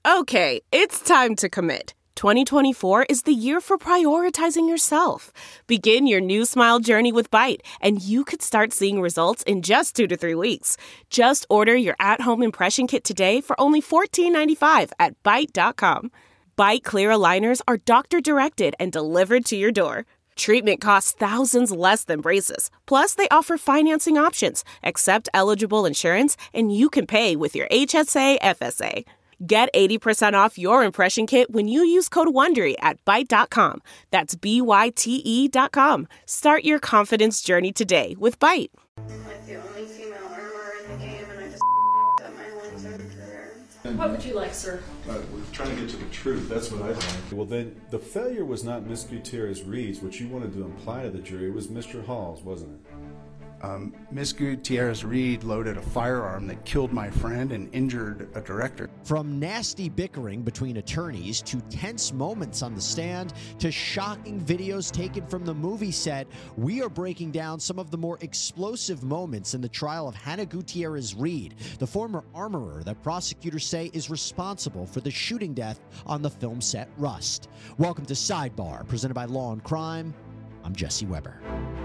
Okay, it's time to commit. 2024 is the year for prioritizing yourself. Begin your new smile journey with Byte, and you could start seeing results in just 2 to 3 weeks. Just order your at-home impression kit today for only $14.95 at Byte.com. Byte Clear aligners are doctor-directed and delivered to your door. Treatment costs thousands less than braces. Plus, they offer financing options, accept eligible insurance, and you can pay with your HSA FSA. Get 80% off your impression kit when you use code WONDERY at Byte.com. That's BYTE.com. Start your confidence journey today with Byte. I'm like the only female armorer in the game, and I just up my whole entire career. What would you like, sir? We're trying to get to the truth. That's what I think. Well, then, the failure was not Miss Gutierrez-Reed's, what you wanted to imply to the jury. It was Mr. Hall's, wasn't it? Miss Gutierrez-Reed loaded a firearm that killed my friend and injured a director. From nasty bickering between attorneys to tense moments on the stand to shocking videos taken from the movie set, we are breaking down some of the more explosive moments in the trial of Hannah Gutierrez-Reed, the former armorer that prosecutors say is responsible for the shooting death on the film set Rust. Welcome to Sidebar, presented by Law and Crime. I'm Jesse Weber.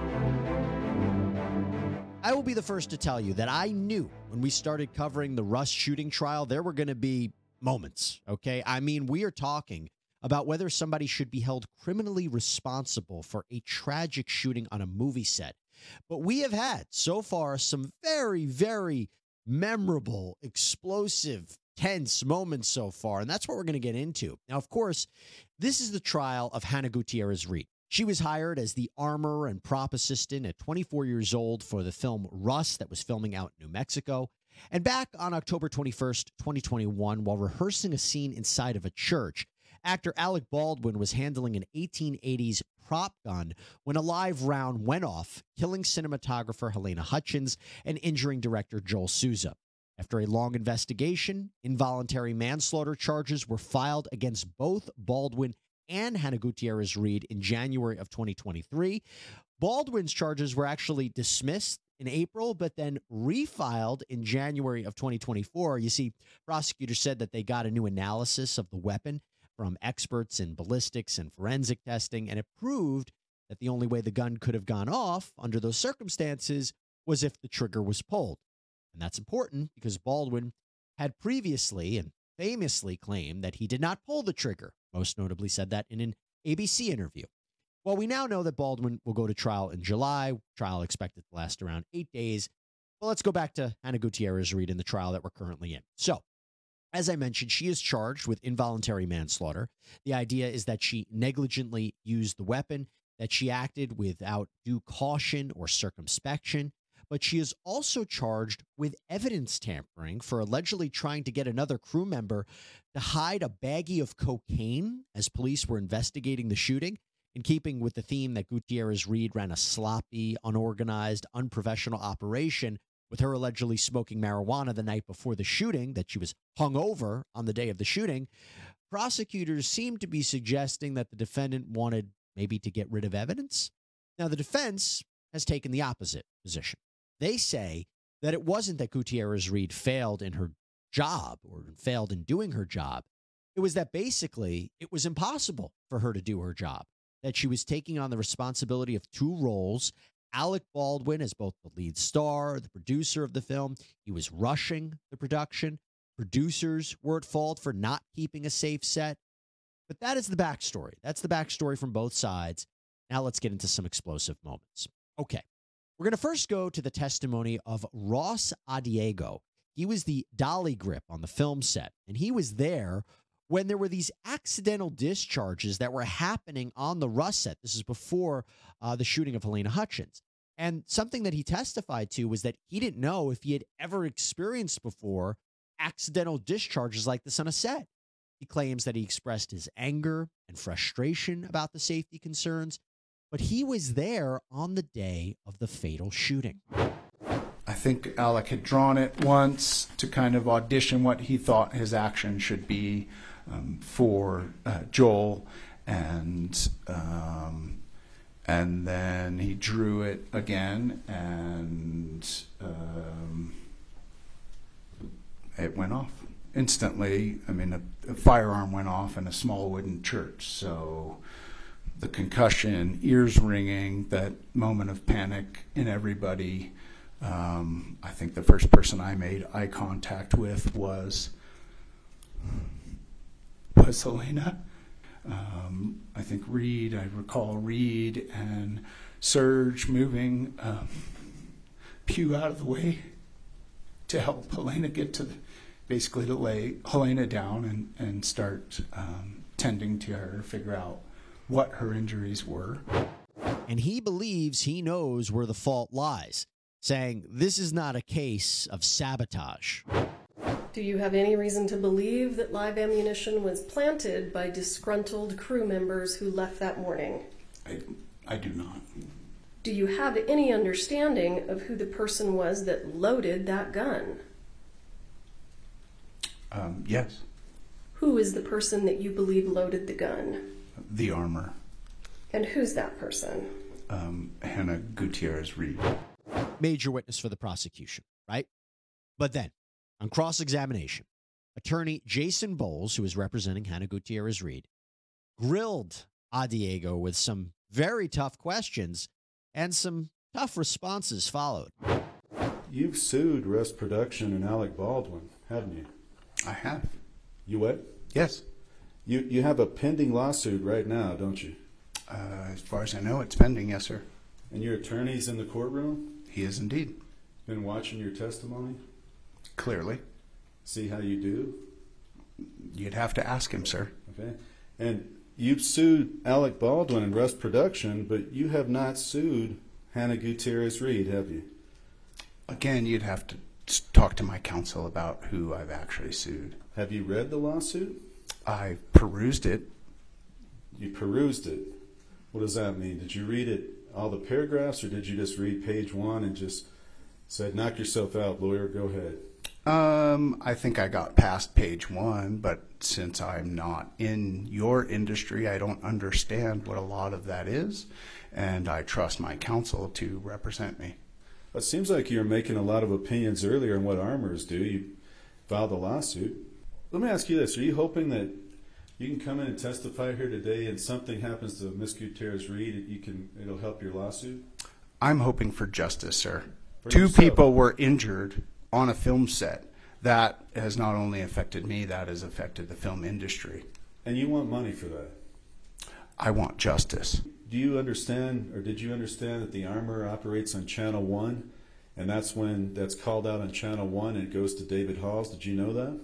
I will be the first to tell you that I knew when we started covering the Rust shooting trial, there were going to be moments, okay? I mean, we are talking about whether somebody should be held criminally responsible for a tragic shooting on a movie set. But we have had, so far, some very, very memorable, explosive, tense moments so far, and that's what we're going to get into. Now, of course, this is the trial of Hannah Gutierrez-Reed. She was hired as the armor and prop assistant at 24 years old for the film Rust that was filming out in New Mexico. And back on October 21st, 2021, while rehearsing a scene inside of a church, actor Alec Baldwin was handling an 1880s prop gun when a live round went off, killing cinematographer Helena Hutchins and injuring director Joel Souza. After a long investigation, involuntary manslaughter charges were filed against both Baldwin and Hannah Gutierrez-Reed in January of 2023. Baldwin's charges were actually dismissed in April, but then refiled in January of 2024. You see, prosecutors said that they got a new analysis of the weapon from experts in ballistics and forensic testing, and it proved that the only way the gun could have gone off under those circumstances was if the trigger was pulled. And that's important because Baldwin had previously and famously claimed that he did not pull the trigger. Most notably said that in an ABC interview. Well, we now know that Baldwin will go to trial in July. Trial expected to last around 8 days. Well, let's go back to Hannah Gutierrez-Reed in the trial that we're currently in. So, as I mentioned, she is charged with involuntary manslaughter. The idea is that she negligently used the weapon, that she acted without due caution or circumspection, but she is also charged with evidence tampering for allegedly trying to get another crew member to hide a baggie of cocaine as police were investigating the shooting, in keeping with the theme that Gutierrez-Reed ran a sloppy, unorganized, unprofessional operation with her allegedly smoking marijuana the night before the shooting, that she was hungover on the day of the shooting. Prosecutors seem to be suggesting that the defendant wanted maybe to get rid of evidence. Now, the defense has taken the opposite position. They say that it wasn't that Gutierrez-Reed failed in her job or failed in doing her job. It was that basically it was impossible for her to do her job, that she was taking on the responsibility of two roles. Alec Baldwin as both the lead star, the producer of the film. He was rushing the production. Producers were at fault for not keeping a safe set. But that is the backstory. That's the backstory from both sides. Now let's get into some explosive moments. Okay. We're going to first go to the testimony of Ross Adiego. He was the dolly grip on the film set, and he was there when there were these accidental discharges that were happening on the Rust set. This is before the shooting of Helena Hutchins. And something that he testified to was that he didn't know if he had ever experienced before accidental discharges like this on a set. He claims that he expressed his anger and frustration about the safety concerns, but he was there on the day of the fatal shooting. I think Alec had drawn it once to kind of audition what he thought his action should be for Joel, and then he drew it again, and it went off. instantly, I mean, a firearm went off in a small wooden church. So the concussion, ears ringing, that moment of panic in everybody. I think the first person I made eye contact with was Helena. I think I recall Reed and Serge moving Pew out of the way to help Helena basically to lay Helena down and start tending to her, figure out what her injuries were. And he believes he knows where the fault lies, saying this is not a case of sabotage. Do you have any reason to believe that live ammunition was planted by disgruntled crew members who left that morning? I do not. Do you have any understanding of who the person was that loaded that gun? Yes. Who is the person that you believe loaded the gun? The armor. And who's that person? Hannah Gutierrez Reed. Major witness for the prosecution, right? But then, on cross-examination, attorney Jason Bowles, who is representing Hannah Gutierrez Reed, grilled Diego with some very tough questions, and some tough responses followed. You've sued Rust Production and Alec Baldwin, haven't you? I have. You what? Yes. You have a pending lawsuit right now, don't you? As far as I know, it's pending, yes, sir. And your attorney's in the courtroom? He is indeed. Been watching your testimony? Clearly. See how you do? You'd have to ask him, sir. Okay. And you've sued Alec Baldwin and Rust Production, but you have not sued Hannah Gutierrez Reed, have you? Again, you'd have to talk to my counsel about who I've actually sued. Have you read the lawsuit? I perused it. You perused it. What does that mean? Did you read it, all the paragraphs, or did you just read page 1 and just said, knock yourself out, lawyer, go ahead? I think I got past page 1, but since I'm not in your industry, I don't understand what a lot of that is, and I trust my counsel to represent me. It seems like you're making a lot of opinions earlier on what armors do. You filed a lawsuit. Let me ask you this. Are you hoping that you can come in and testify here today and something happens to Miss Gutierrez Reed, it'll help your lawsuit? I'm hoping for justice, sir. For Two yourself. people were injured on a film set. That has not only affected me, that has affected the film industry. And you want money for that? I want justice. Do you understand, or did you understand that the armor operates on Channel 1, and that's when that's called out on Channel 1 and it goes to David Halls? Did you know that?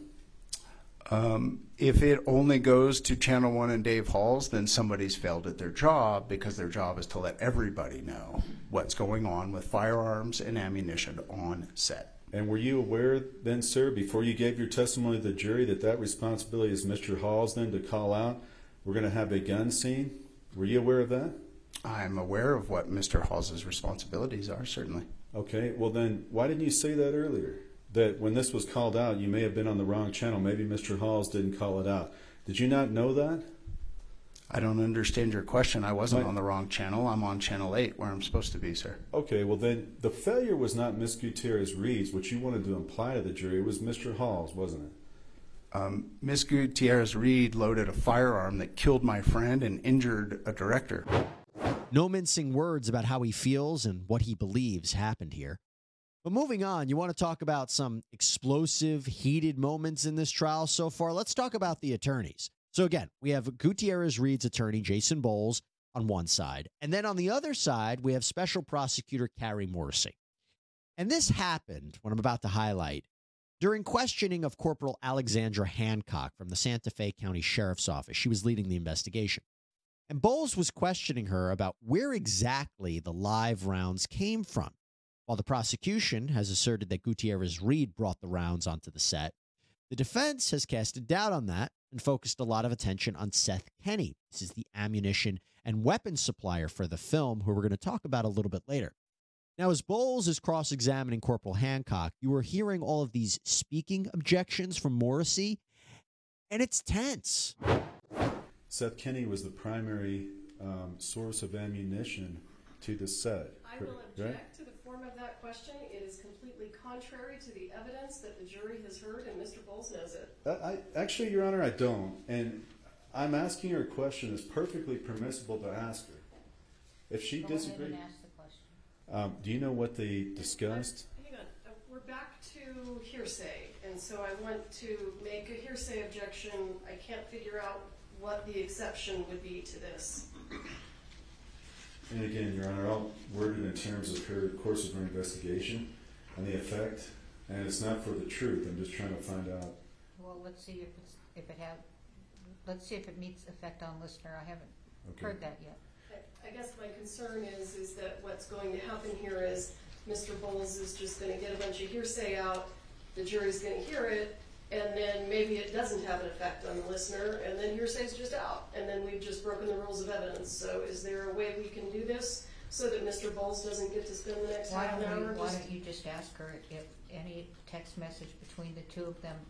If it only goes to Channel 1 and Dave Halls, then somebody's failed at their job, because their job is to let everybody know what's going on with firearms and ammunition on set. And were you aware then, sir, before you gave your testimony to the jury, that responsibility is Mr. Halls then to call out, we're going to have a gun scene? Were you aware of that? I'm aware of what Mr. Halls' responsibilities are, certainly. Okay, well then, why didn't you say that earlier? That when this was called out, you may have been on the wrong channel. Maybe Mr. Halls didn't call it out. Did you not know that? I don't understand your question. I wasn't on the wrong channel. I'm on Channel 8, where I'm supposed to be, sir. Okay, well then, the failure was not Miss Gutierrez Reed's, which you wanted to imply to the jury. It was Mr. Halls, wasn't it? Miss Gutierrez Reed loaded a firearm that killed my friend and injured a director. No mincing words about how he feels and what he believes happened here. But moving on, you want to talk about some explosive, heated moments in this trial so far? Let's talk about the attorneys. So again, we have Gutierrez Reed's attorney, Jason Bowles, on one side. And then on the other side, we have Special Prosecutor Carrie Morrissey. And this happened, what I'm about to highlight, during questioning of Corporal Alexandra Hancock from the Santa Fe County Sheriff's Office. She was leading the investigation. And Bowles was questioning her about where exactly the live rounds came from. While the prosecution has asserted that Gutierrez Reed brought the rounds onto the set, the defense has casted doubt on that and focused a lot of attention on Seth Kenney. This is the ammunition and weapons supplier for the film, who we're going to talk about a little bit later. Now, as Bowles is cross-examining Corporal Hancock, you are hearing all of these speaking objections from Morrissey, and it's tense. Seth Kenney was the primary source of ammunition to the set. I will object right? to the form of that question. It is completely completely contrary to the evidence that the jury has heard, and Mr. Bowles knows it. Actually, Your Honor, I don't. And I'm asking her a question that's perfectly permissible to ask her. If she disagrees, ask the question. do you know what they discussed? Hang on. We're back to hearsay, and so I want to make a hearsay objection. I can't figure out what the exception would be to this. And again, Your Honor, I'll word it in terms of her course of her investigation and the effect. And it's not for the truth. I'm just trying to find out. Well, let's see let's see if it meets effect on listener. I haven't heard that yet. I guess my concern is that what's going to happen here is Mr. Bowles is just going to get a bunch of hearsay out, the jury's going to hear it, and then maybe it doesn't have an effect on the listener, and then hearsay's just out, and then we've just broken the rules of evidence. So is there a way we can do this so that Mr. Bowles doesn't get to spend the next half an hour? Why don't you just ask her if any text message between the two of them,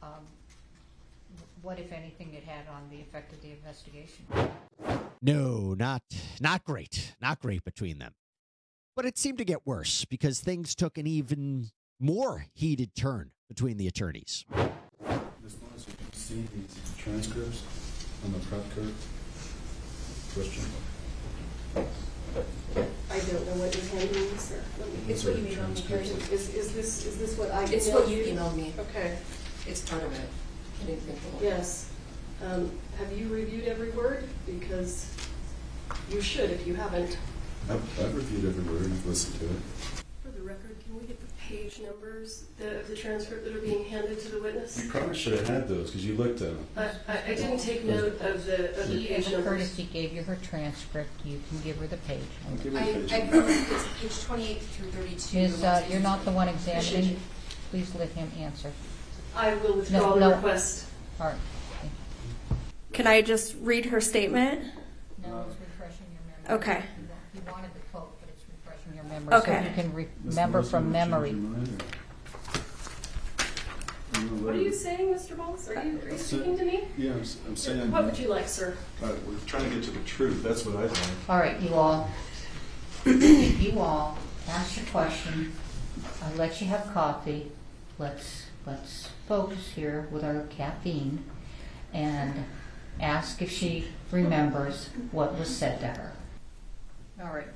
what, if anything, it had on the effect of the investigation? No, not great. Not great between them. But it seemed to get worse because things took an even more heated turn between the attorneys. Ms. Morris, have you seen these transcripts on the prep card? Question? I don't know what you're handing me, sir. It's what you emailed me, Carrie. Is this what I emailed you? It's what you emailed me. Okay. It's part of it. I didn't think the whole Yes. Have you reviewed every word? Because you should if you haven't. I've reviewed every word and listened to it. For the record, can we get the page numbers of the transcript that are being handed to the witness? You probably should have had those because you looked at them. I didn't take note of the page As a numbers. courtesy, gave you her transcript. You can give her the page. I'll give you the page I number. it's page 28 through 32. You're not the one examining. Should you? Please let him answer. I will withdraw the No. request. All right. Can I just read her statement? No, it's refreshing your memory. Okay. You wanted the quote, but it's refreshing your memory. So Okay. you can Ms. remember Morris, from you wanna memory. change your mind, or- What are you saying, Mr. Bowles? Are you speaking to me? Yeah, I'm saying. What would you like, sir? We're trying to get to the truth. That's what I'd like. All right, you all. You all ask your question. I'll let you have coffee. Let's focus here with our caffeine and ask if she remembers what was said to her. All right.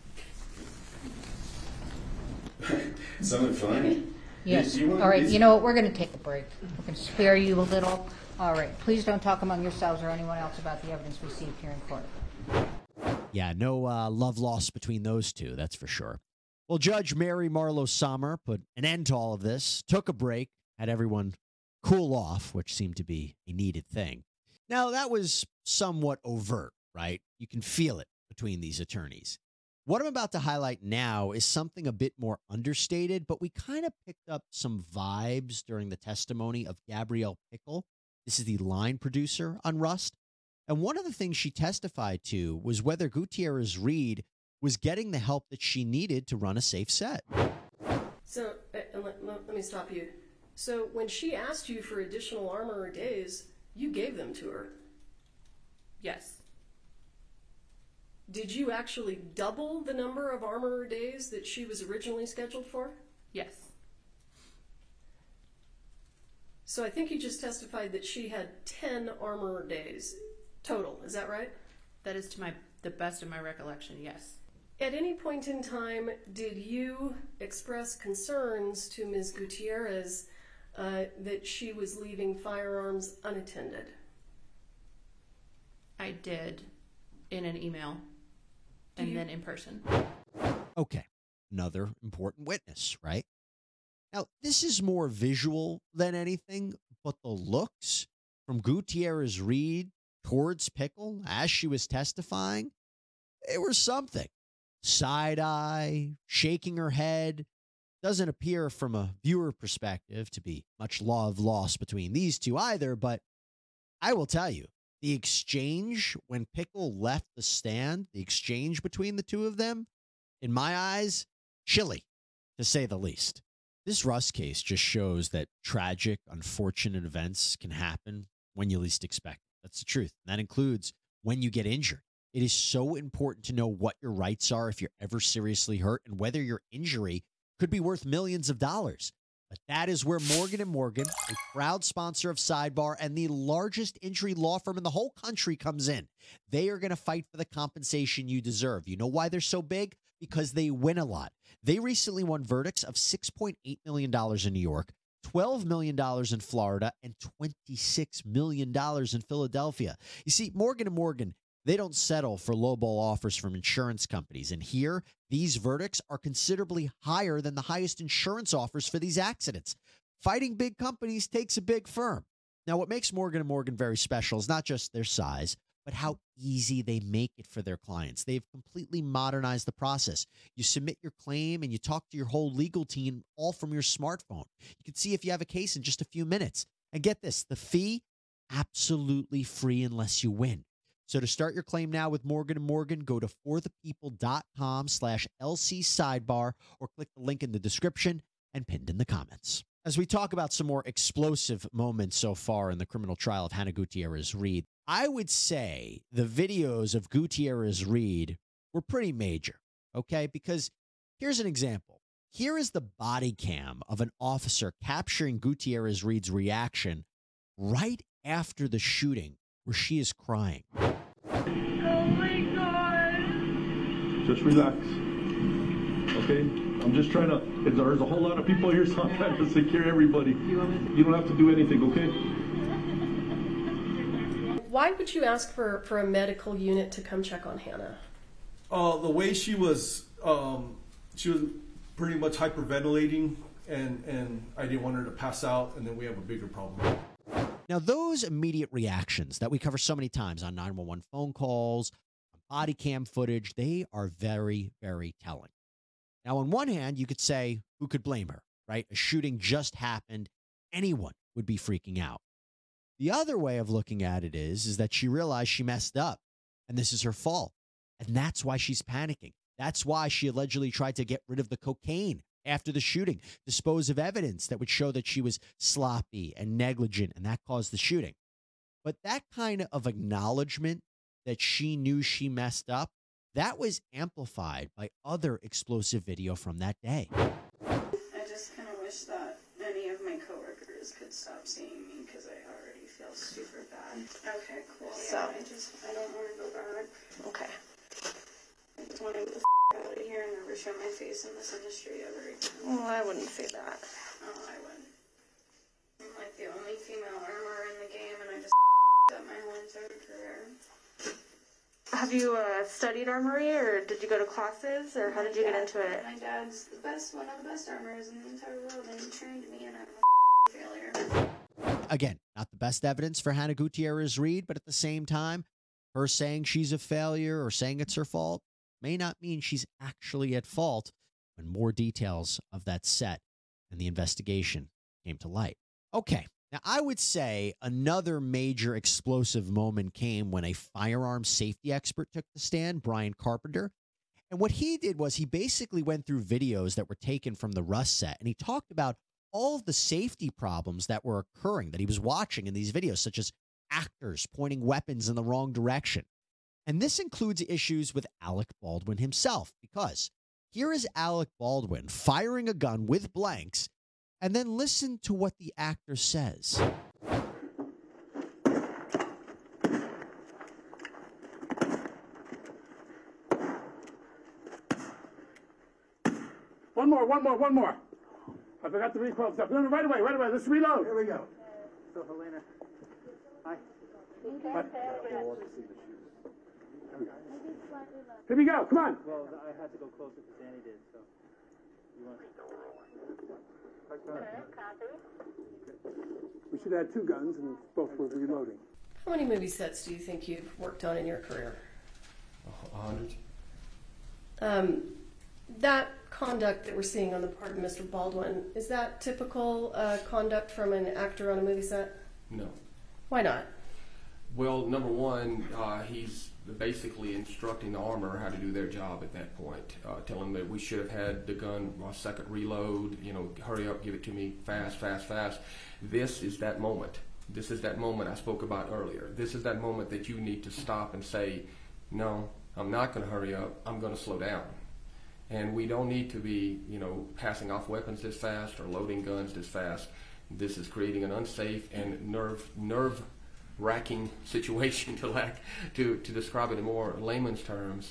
Sounded fine? Yes. You want All right. these- You know what? We're going to take a break. We're going to spare you a little. All right. Please don't talk among yourselves or anyone else about the evidence received here in court. Yeah, no love lost between those two, that's for sure. Well, Judge Mary Marlowe Sommer put an end to all of this, took a break, had everyone cool off, which seemed to be a needed thing. Now, that was somewhat overt, right? You can feel it between these attorneys. What I'm about to highlight now is something a bit more understated, but we kind of picked up some vibes during the testimony of Gabrielle Pickle. This is the line producer on Rust. And one of the things she testified to was whether Gutierrez Reed was getting the help that she needed to run a safe set. So, let me stop you. So, when she asked you for additional armor days, you gave them to her. Yes. Did you actually double the number of armor days that she was originally scheduled for? Yes. So I think you just testified that she had 10 armor days total. Is that right? That is to the best of my recollection, yes. At any point in time, did you express concerns to Ms. Gutierrez that she was leaving firearms unattended? I did in an email and then in person. Okay, another important witness, right? Now, this is more visual than anything, but the looks from Gutierrez Reed towards Pickle as she was testifying, they were something. Side eye, shaking her head. Doesn't appear from a viewer perspective to be much love lost between these two either, but I will tell you, the exchange when Pickle left the stand, the exchange between the two of them, in my eyes, chilly, to say the least. This Rust case just shows that tragic, unfortunate events can happen when you least expect it. That's the truth. And that includes when you get injured. It is so important to know what your rights are if you're ever seriously hurt and whether your injury could be worth millions of dollars. But that is where Morgan & Morgan, a proud sponsor of Sidebar and the largest injury law firm in the whole country, comes in. They are going to fight for the compensation you deserve. You know why they're so big? Because they win a lot. They recently won verdicts of $6.8 million in New York, $12 million in Florida, and $26 million in Philadelphia. You see, Morgan & Morgan, they don't settle for lowball offers from insurance companies. And here, these verdicts are considerably higher than the highest insurance offers for these accidents. Fighting big companies takes a big firm. Now, what makes Morgan & Morgan very special is not just their size, but how easy they make it for their clients. They've completely modernized the process. You submit your claim and you talk to your whole legal team all from your smartphone. You can see if you have a case in just a few minutes. And get this, the fee, absolutely free unless you win. So to start your claim now with Morgan & Morgan, go to forthepeople.com/LC Sidebar or click the link in the description and pinned in the comments. As we talk about some more explosive moments so far in the criminal trial of Hannah Gutierrez-Reed, I would say the videos of Gutierrez-Reed were pretty major, okay? Because here's an example. Here is the body cam of an officer capturing Gutierrez-Reed's reaction right after the shooting, where she is crying. Oh my God! Just relax. Okay? I'm just trying to, there's a whole lot of people here, so I'm trying to secure everybody. You don't have to do anything, okay? Why would you ask for a medical unit to come check on Hannah? The way she was pretty much hyperventilating, and I didn't want her to pass out, and then we have a bigger problem. Now, those immediate reactions that we cover so many times on 911 phone calls, on body cam footage, they are very, very telling. Now, on one hand, you could say, who could blame her, right? A shooting just happened. Anyone would be freaking out. The other way of looking at it is that she realized she messed up, and this is her fault. And that's why she's panicking. That's why she allegedly tried to get rid of the cocaine after the shooting, dispose of evidence that would show that she was sloppy and negligent, and that caused the shooting. But that kind of acknowledgement that she knew she messed up, that was amplified by other explosive video from that day. I just kind of wish that any of my coworkers could stop seeing me because I already feel super bad. Okay, cool. So I don't want to go back. Okay. I just want to get the out of here and never show my face in this industry ever again. Well, I wouldn't say that. Oh, I would. I'm like the only female armorer in the game, and I just up my whole entire career. Have you studied armory, or did you go to classes, or how did you get into it? My dad's one of the best armorers in the entire world, and he trained me, and I'm a failure. Again, not the best evidence for Hannah Gutierrez-Reed, but at the same time, her saying she's a failure or saying it's her fault may not mean she's actually at fault when more details of that set and the investigation came to light. Okay, now I would say another major explosive moment came when a firearms safety expert took the stand, Brian Carpenter. And what he did was he basically went through videos that were taken from the Rust set, and he talked about all of the safety problems that were occurring that he was watching in these videos, such as actors pointing weapons in the wrong direction. And this includes issues with Alec Baldwin himself, because here is Alec Baldwin firing a gun with blanks, and then listen to what the actor says. One more. I forgot to recoil stuff. No, right away. Let's reload. Here we go. So, Helena. Hi. What? Here we go. Come on. Well, I had to go closer because Danny did, so. You want We should have had two guns, and both were reloading. How many movie sets do you think you've worked on in your career? 100. That conduct that we're seeing on the part of Mr. Baldwin, is that typical conduct from an actor on a movie set? No. Why not? Well, number one, he's basically instructing the armorer how to do their job at that point, telling them that we should have had the gun a second reload, hurry up, give it to me, fast. This is that moment. This is that moment I spoke about earlier. This is that moment that you need to stop and say, no, I'm not going to hurry up, I'm going to slow down. And we don't need to be, passing off weapons this fast or loading guns this fast. This is creating an unsafe and nerve-wracking situation, to describe it in more layman's terms.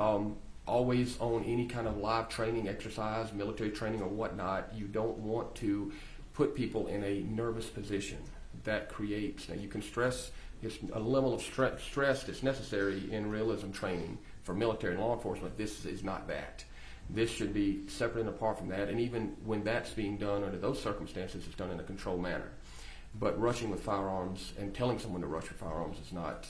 Always on any kind of live training exercise, military training or whatnot, you don't want to put people in a nervous position. That creates, and you can stress, it's a level of stress that's necessary in realism training for military and law enforcement. This is not that. This should be separate and apart from that, and even when that's being done under those circumstances, it's done in a controlled manner. But rushing with firearms and telling someone to rush with firearms is not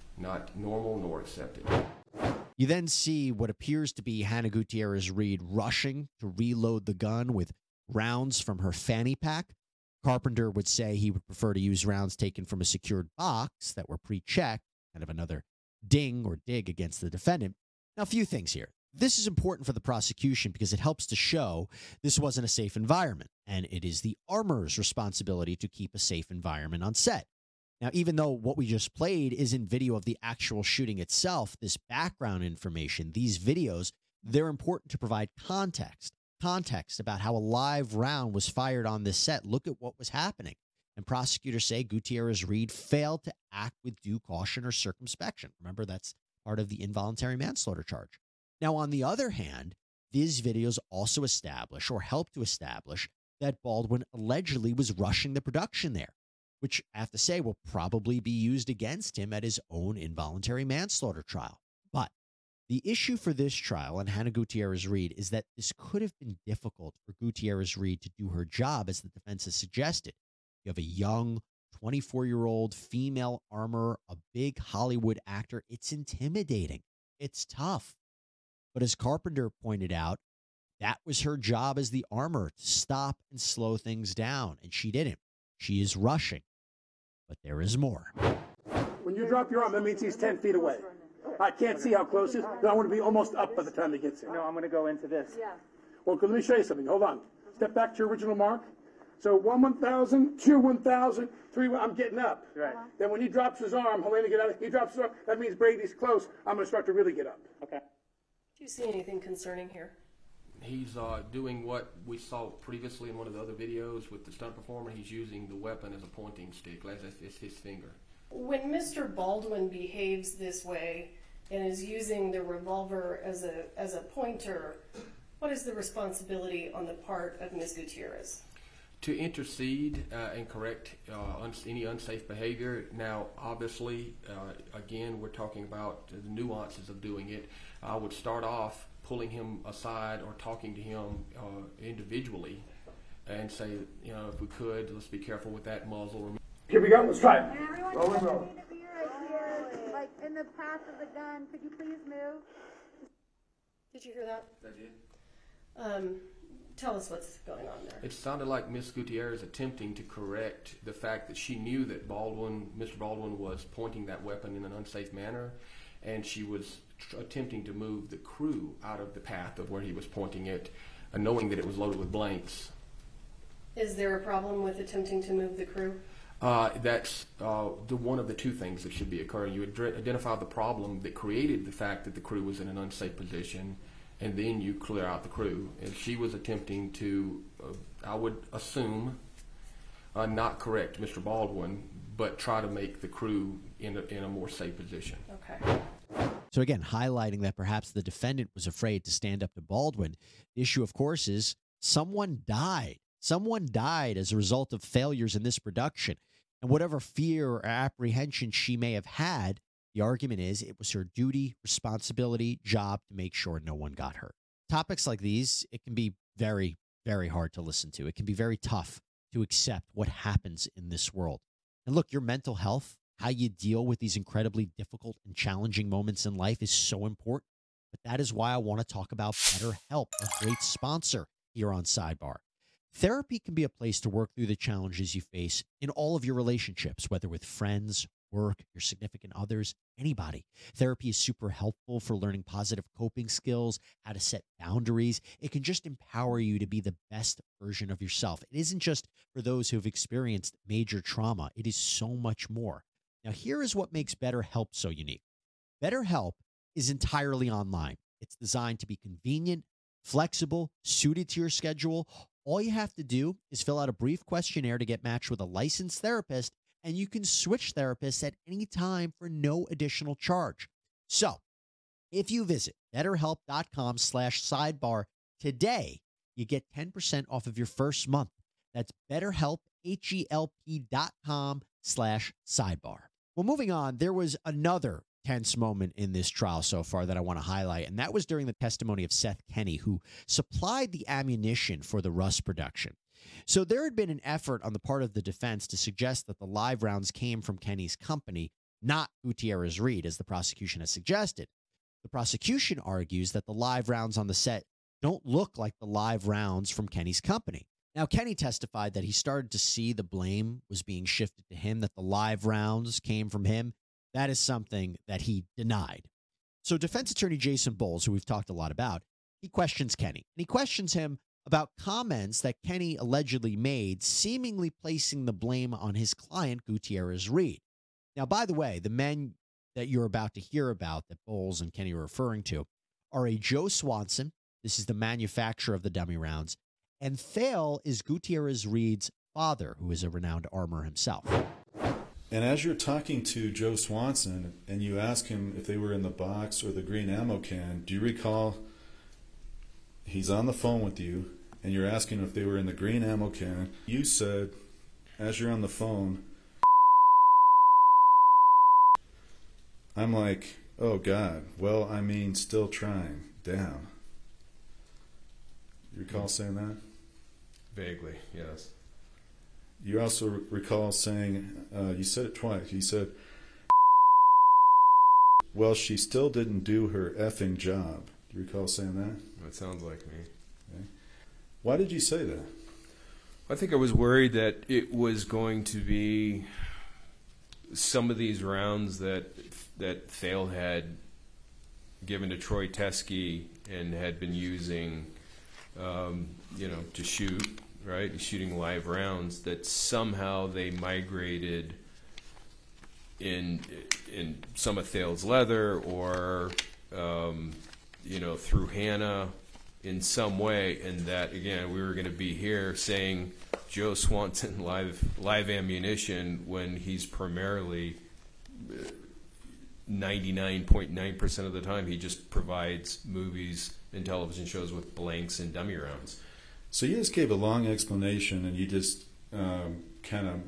normal nor accepted. You then see what appears to be Hannah Gutierrez Reed rushing to reload the gun with rounds from her fanny pack. Carpenter would say he would prefer to use rounds taken from a secured box that were pre-checked, kind of another ding or dig against the defendant. Now, a few things here. This is important for the prosecution because it helps to show this wasn't a safe environment, and it is the armorer's responsibility to keep a safe environment on set. Now, even though what we just played isn't video of the actual shooting itself, this background information, these videos, they're important to provide context about how a live round was fired on this set. Look at what was happening. And prosecutors say Gutierrez Reed failed to act with due caution or circumspection. Remember, that's part of the involuntary manslaughter charge. Now, on the other hand, these videos also establish or help to establish that Baldwin allegedly was rushing the production there, which I have to say will probably be used against him at his own involuntary manslaughter trial. But the issue for this trial and Hannah Gutierrez Reed is that this could have been difficult for Gutierrez Reed to do her job, as the defense has suggested. You have a young 24-year-old female armorer, a big Hollywood actor. It's intimidating. It's tough. But as Carpenter pointed out, that was her job as the armorer, to stop and slow things down, and she didn't. She is rushing. But there is more. When you drop your arm, that means he's 10 feet away. I can't see how close he is, but I want to be almost up by the time he gets here. No, I'm going to go into this. Yeah. Well, let me show you something. Hold on. Step back to your original mark. So 1,000, 2, 1,000, 3, I'm getting up. Right. Then when he drops his arm, Helena get out, he drops his arm, that means Brady's close. I'm going to start to really get up. Okay. Do you see anything concerning here? He's doing what we saw previously in one of the other videos with the stunt performer. He's using the weapon as a pointing stick, as if it's his finger. When Mr. Baldwin behaves this way and is using the revolver as a pointer, what is the responsibility on the part of Ms. Gutierrez? To intercede and correct any unsafe behavior. Now, obviously, again, we're talking about the nuances of doing it. I would start off pulling him aside or talking to him individually and say, if we could, let's be careful with that muzzle. Here we go. Let's try it. Everyone Roll just and roll. need to be right here, like in the path of the gun. Could you please move? Did you hear that? I did. Tell us what's going on there. It sounded like Miss Gutierrez attempting to correct the fact that she knew that Mr. Baldwin was pointing that weapon in an unsafe manner, and she was attempting to move the crew out of the path of where he was pointing it, knowing that it was loaded with blanks. Is there a problem with attempting to move the crew? That's the one of the two things that should be occurring. You identify the problem that created the fact that the crew was in an unsafe position, and then you clear out the crew. And she was attempting to, I would assume, not correct Mr. Baldwin, but try to make the crew in a more safe position. Okay. So again, highlighting that perhaps the defendant was afraid to stand up to Baldwin. The issue, of course, is someone died. Someone died as a result of failures in this production. And whatever fear or apprehension she may have had, the argument is it was her duty, responsibility, job to make sure no one got hurt. Topics like these, it can be very, very hard to listen to. It can be very tough to accept what happens in this world. And look, your mental health, how you deal with these incredibly difficult and challenging moments in life is so important. But that is why I want to talk about BetterHelp, a great sponsor here on Sidebar. Therapy can be a place to work through the challenges you face in all of your relationships, whether with friends, work, your significant others, anybody. Therapy is super helpful for learning positive coping skills, how to set boundaries. It can just empower you to be the best version of yourself. It isn't just for those who have experienced major trauma. It is so much more. Now, here is what makes BetterHelp so unique. BetterHelp is entirely online. It's designed to be convenient, flexible, suited to your schedule. All you have to do is fill out a brief questionnaire to get matched with a licensed therapist, and you can switch therapists at any time for no additional charge. So, if you visit BetterHelp.com/sidebar today, you get 10% off of your first month. That's BetterHelp, HELP.com/sidebar. Well, moving on, there was another tense moment in this trial so far that I want to highlight, and that was during the testimony of Seth Kenney, who supplied the ammunition for the Rust production. So there had been an effort on the part of the defense to suggest that the live rounds came from Kenney's company, not Gutierrez Reed, as the prosecution has suggested. The prosecution argues that the live rounds on the set don't look like the live rounds from Kenney's company. Now, Kenney testified that he started to see the blame was being shifted to him, that the live rounds came from him. That is something that he denied. So defense attorney Jason Bowles, who we've talked a lot about, he questions Kenney. And he questions him about comments that Kenney allegedly made, seemingly placing the blame on his client, Gutierrez Reed. Now, by the way, the men that you're about to hear about that Bowles and Kenney are referring to are a Joe Swanson. This is the manufacturer of the dummy rounds. And Thale is Gutierrez Reed's father, who is a renowned armor himself. And as you're talking to Joe Swanson and you ask him if they were in the box or the green ammo can, do you recall he's on the phone with you and you're asking if they were in the green ammo can? You said, as you're on the phone, I'm like, oh God, well, I mean, still trying. Damn. You recall saying that? Vaguely, yes. You also recall saying, you said it twice. You said, well, she still didn't do her effing job. Do you recall saying that? That sounds like me. Okay. Why did you say that? I think I was worried that it was going to be some of these rounds that Thale had given to Troy Teskey and had been using, to shoot, right? Shooting live rounds, that somehow they migrated in some of Thale's leather or, through Hannah in some way, and that, again, we were going to be here saying Joe Swanson live ammunition when he's primarily 99.9% of the time he just provides movies and television shows with blanks and dummy rounds. So you just gave a long explanation and you just kind of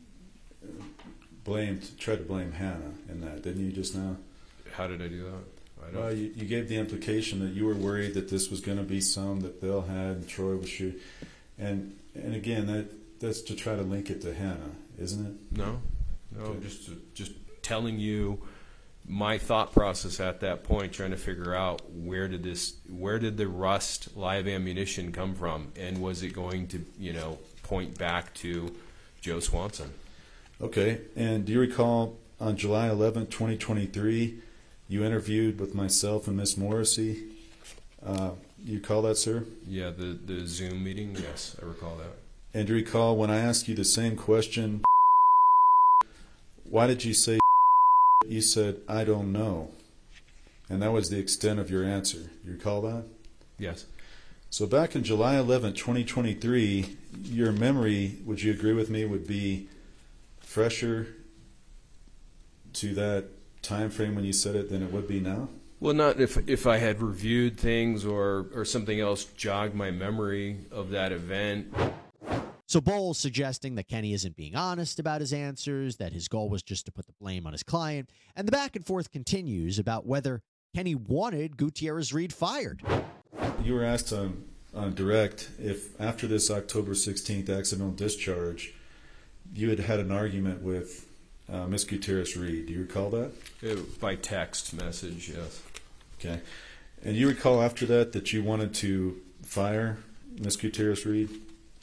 tried to blame Hannah in that, didn't you just now? How did I do that? Well, you gave the implication that you were worried that this was going to be some that Bill had and Troy was shooting. And again, that's to try to link it to Hannah, isn't it? No, okay. Just telling you my thought process at that point, trying to figure out where did the Rust live ammunition come from, and was it going to point back to Joe Swanson? Okay, and do you recall on July 11, 2023, you interviewed with myself and Miss Morrissey? You recall that, sir? Yeah, the Zoom meeting. Yes, I recall that. And do you recall when I asked you the same question? Why did you say? You said, I don't know. And that was the extent of your answer. You recall that? Yes. So back in July 11, 2023, your memory, would you agree with me, would be fresher to that time frame when you said it than it would be now? Well, not if I had reviewed things or something else jogged my memory of that event. So Bowles suggesting that Kenney isn't being honest about his answers, that his goal was just to put the blame on his client, and the back and forth continues about whether Kenney wanted Gutierrez Reed fired. You were asked on direct if after this October 16th accidental discharge, you had an argument with Miss Gutierrez Reed. Do you recall that? By text message, yes. Okay. And you recall after that you wanted to fire Miss Gutierrez Reed?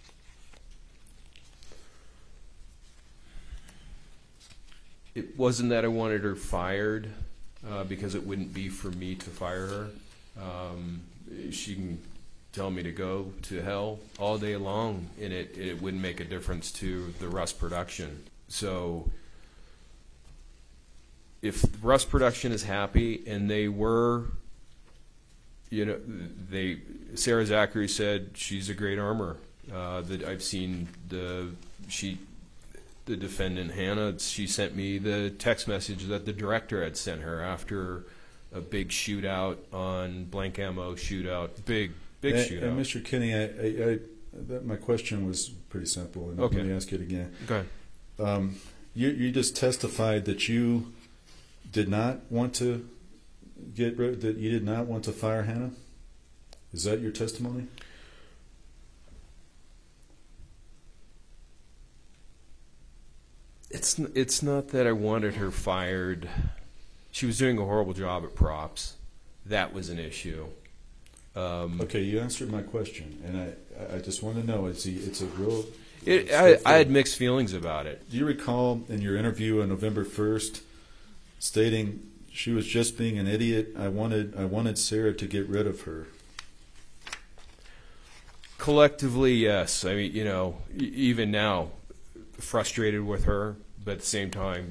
It wasn't that I wanted her fired because it wouldn't be for me to fire her. She can tell me to go to hell all day long, and it wouldn't make a difference to the Rust production. So if Rust production is happy, and they were Sarah Zachary said she's a great armorer. That I've seen the defendant Hannah. She sent me the text message that the director had sent her after a big shootout on blank ammo shootout, big shootout. And Mr. Kinney, my question was pretty simple, and okay. Let me ask it again. Go ahead. You just testified that you did not want to that you did not want to fire Hannah. Is that your testimony? It's not that I wanted her fired. She was doing a horrible job at props. That was an issue. Okay, you answered my question, and I just want to know, it's a real... I had mixed feelings about it. Do you recall in your interview on November 1st stating she was just being an idiot? I wanted Sarah to get rid of her. Collectively, yes. I mean, even now, frustrated with her, but at the same time,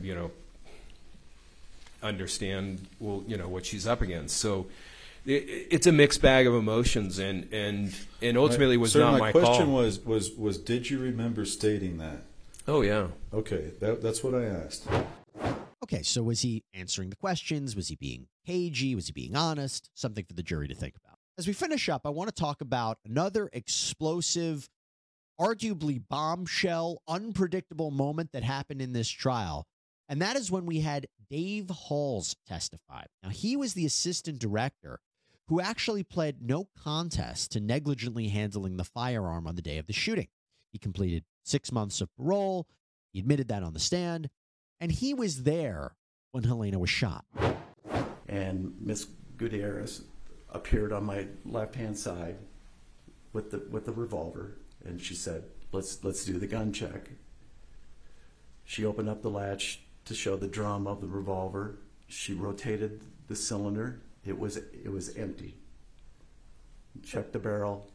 understand what she's up against. So it's a mixed bag of emotions, and ultimately was not my call. My question was did you remember stating that? Oh yeah. Okay, that's what I asked. Okay, so was he answering the questions? Was he being cagey? Was he being honest? Something for the jury to think about. As we finish up, I want to talk about another explosive, arguably bombshell, unpredictable moment that happened in this trial. And that is when we had Dave Halls testify. Now, he was the assistant director who actually pled no contest to negligently handling the firearm on the day of the shooting. He completed 6 months of parole. He admitted that on the stand. And he was there when Helena was shot. And Miss Gutierrez appeared on my left-hand side with the revolver, and she said, let's do the gun check. She opened up the latch to show the drum of the revolver. She rotated the cylinder. It was empty. Checked the barrel.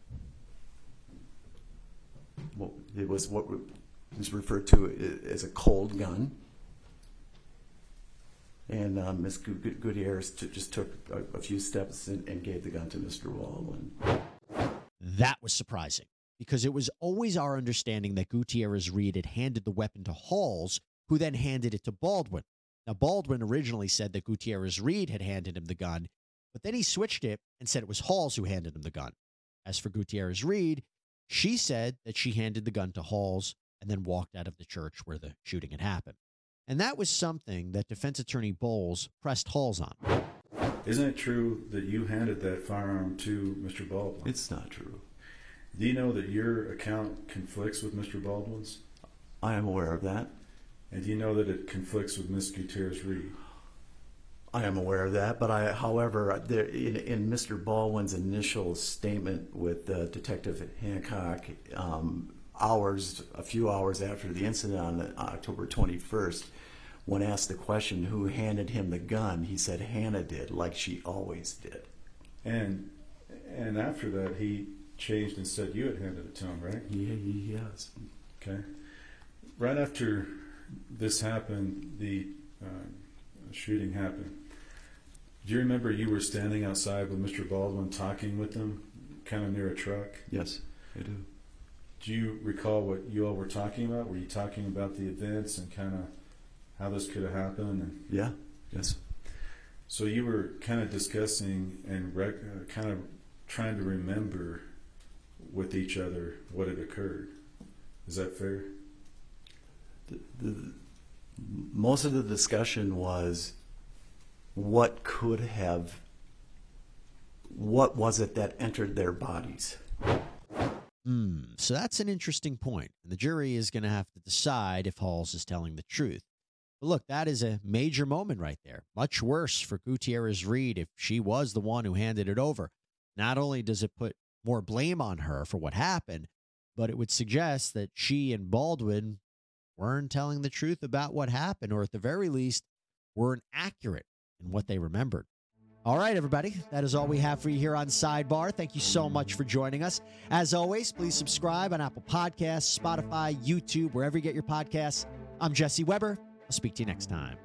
It was what was referred to as a cold gun. And Ms. Gutierrez just took a few steps and gave the gun to Mr. Baldwin. That was surprising, because it was always our understanding that Gutierrez Reed had handed the weapon to Halls, who then handed it to Baldwin. Now, Baldwin originally said that Gutierrez Reed had handed him the gun, but then he switched it and said it was Halls who handed him the gun. As for Gutierrez Reed, she said that she handed the gun to Halls and then walked out of the church where the shooting had happened. And that was something that defense attorney Bowles pressed Halls on. Isn't it true that you handed that firearm to Mr. Baldwin? It's not true. Do you know that your account conflicts with Mr. Baldwin's? I am aware of that. And do you know that it conflicts with Ms. Gutierrez Reed? I am aware of that, but however, in Mr. Baldwin's initial statement with Detective Hancock, a few hours after the incident on October 21st, when asked the question who handed him the gun, he said Hannah did, like she always did. And after that, he changed and said you had handed it to him, right? Yes. Okay. Right after this happened, the shooting happened. Do you remember you were standing outside with Mr. Baldwin talking with him, kind of near a truck? Yes, I do. Do you recall what you all were talking about? Were you talking about the events and kind of how this could have happened? And yeah, yes. So you were kind of discussing and kind of trying to remember with each other what had occurred. Is that fair? Most of the discussion was what was it that entered their bodies? So that's an interesting point, and the jury is going to have to decide if Halls is telling the truth. But look, that is a major moment right there. Much worse for Gutierrez Reed if she was the one who handed it over. Not only does it put more blame on her for what happened, but it would suggest that she and Baldwin weren't telling the truth about what happened, or at the very least, weren't accurate in what they remembered. All right, everybody, that is all we have for you here on Sidebar. Thank you so much for joining us. As always, please subscribe on Apple Podcasts, Spotify, YouTube, wherever you get your podcasts. I'm Jesse Weber. I'll speak to you next time.